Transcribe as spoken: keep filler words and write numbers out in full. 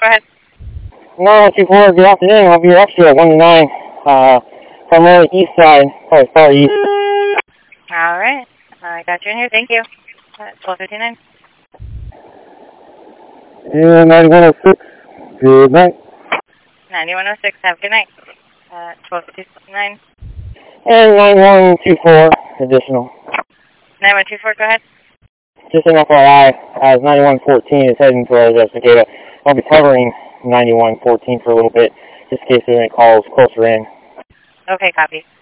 go ahead. nine one two four, good afternoon. I'll be your extra at one to nine, uh, primarily east side, probably far east. All right. I got you in here. Thank you. Uh, twelve fifty-nine. Yeah, ninety-one oh six, good night. ninety-one oh six, have a good night. Uh, twelve fifty-nine. And nine one two four, additional. nine one two four, go ahead. Just an F Y I, as ninety-one fourteen is heading towards Estacada. I'll be covering ninety-one fourteen for a little bit, just in case there's any calls closer in. Okay, copy.